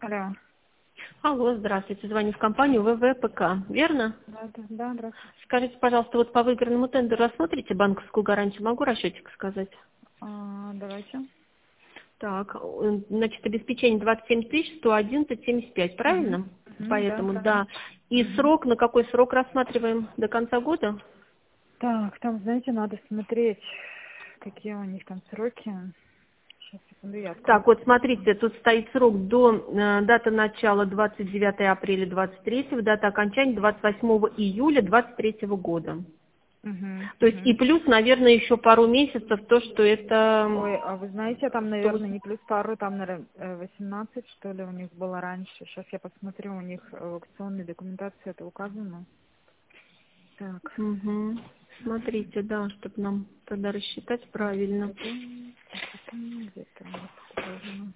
Алло. Алло, здравствуйте. Звоню в компанию ВВПК, верно? Да, здравствуйте. Скажите, пожалуйста, вот по выигранному тендеру рассмотрите банковскую гарантию? Могу расчетик сказать? Давайте. Так, значит, обеспечение 27 111,75, правильно? Да, Поэтому, правильно. да. И срок, на какой срок рассматриваем? До конца года? Так, там, знаете, надо смотреть, какие у них там сроки. Сейчас, секунду, я открою. Так, вот смотрите, тут стоит срок до дата начала 29 апреля 23, дата окончания 28 июля 23 года. То есть и Угу. плюс, наверное, еще пару месяцев то, что это... Ой, а вы знаете, там, что вы- наверное, не плюс пару, там, наверное, 18, что ли, у них было раньше. Сейчас я посмотрю, у них в аукционной документации это указано. Так. Мгм. Смотрите, да, чтобы нам тогда рассчитать правильно. Где-то у нас указано.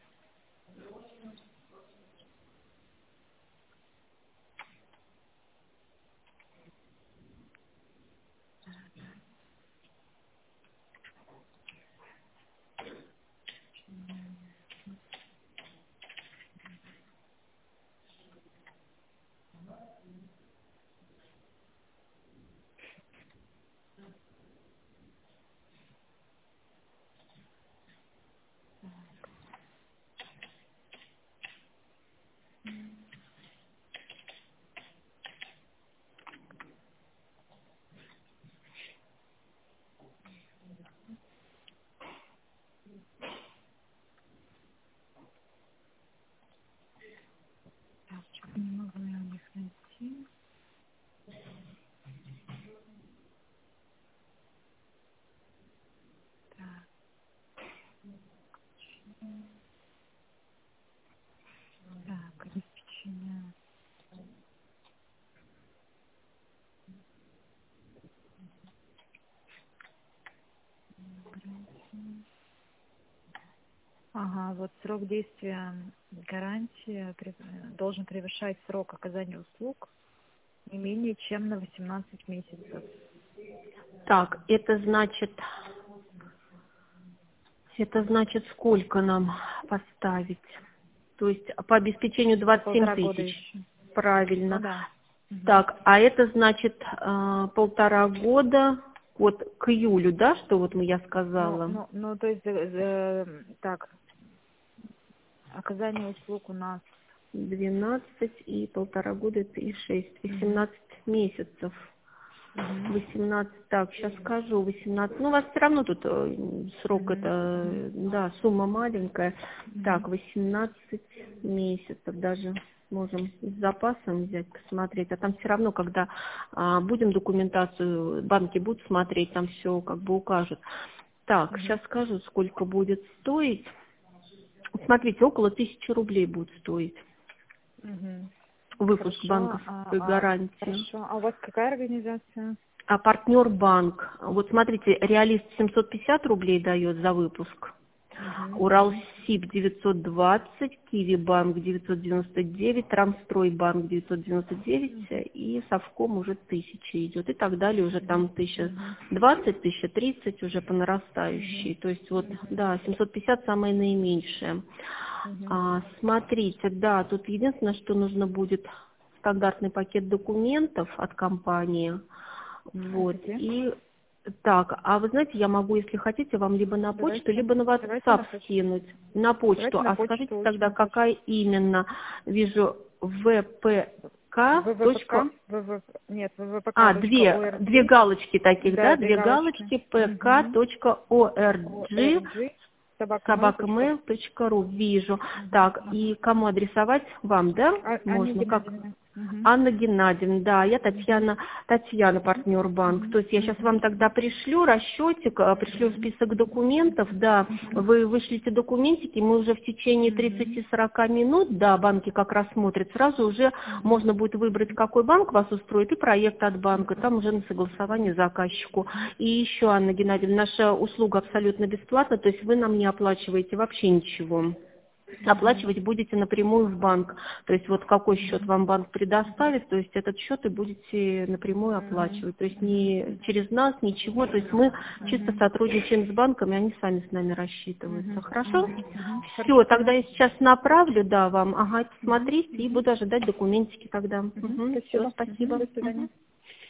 Так, что-то не могу я у них найти. Так, так, обеспечение. Ага, вот срок действия гарантии должен превышать срок оказания услуг не менее чем на 18 месяцев. Так, это значит, сколько нам поставить? То есть по обеспечению Это 27 1,5 года тысяч. еще. Ну Правильно. да. Мгм. Так, а это значит 1,5 года вот к июлю, да, что вот я сказала? Ну, то есть, так, оказание услуг у нас. 12 и 1,5 года, это и 6, Мгм. 18 месяцев. Мгм. 18, так, сейчас скажу, 18. Ну, у вас все равно тут срок, Мгм. это, Мгм. да, сумма маленькая. Так, Мгм. 18 месяцев даже можем с запасом взять, посмотреть. А там все равно, когда будем документацию, банки будут смотреть, там все как бы укажут. Так, Мгм. сейчас скажу, сколько будет стоить. Смотрите, около 1000 рублей будет стоить Мгм. выпуск Хорошо. банковской гарантии. Хорошо. А у вас какая организация? А партнер банк, вот смотрите, Реалист 750 рублей дает за выпуск, Мгм. Мгм. Уралсиб 920, Киви банк 999, Трансстройбанк 999 и Совком уже 1000 идет и так далее, уже там Мгм. 1020, 1030 уже по Мгм. нарастающей. То есть вот, Мгм. да, 750 самое наименьшее. Мгм. Смотрите, да, тут единственное, что нужно будет стандартный пакет документов от компании. Вот. Какие? И так, а вы знаете, я могу, если хотите, вам либо на почту, Давайте. либо на Давайте WhatsApp на почту. скинуть. На почту. Давайте на А скажите почту, лучше тогда, на почту. какая именно? Вижу vpk. ВВПК? Нет, Две ВВПК.орг. галочки таких, Да, да? две Две галочки. галочки Угу. pk.org ORG. Собакамейл.ру. собакamail.ru. Вижу. Угу. Так, и кому адресовать? Вам, да? Анне Можно? Как? Геннадьевне. Угу. Анна Геннадьевна, да, я Угу. Татьяна, партнер банк. Угу. То есть я сейчас вам Угу. тогда пришлю расчетик, пришлю список документов, да, Угу. вы вышлите документики, мы уже в течение Угу. 30-40 минут, да, банки как раз смотрят, сразу уже Угу. можно будет выбрать, какой банк вас устроит, и проект от банка, там уже на согласование заказчику. И еще, Анна Геннадьевна, наша услуга абсолютно бесплатна, то есть вы нам не оплачиваете вообще ничего. Оплачивать будете напрямую в банк. То есть вот какой счет вам банк предоставит, то есть этот счет и будете напрямую оплачивать. То есть не через нас, ничего. То есть мы чисто сотрудничаем с банком, и они сами с нами рассчитываются. Хорошо? Все, Хорошо, тогда поняла. я сейчас направлю, да, вам. Ага, посмотрите, и буду ожидать документики тогда. Все, Спасибо. спасибо. До свидания.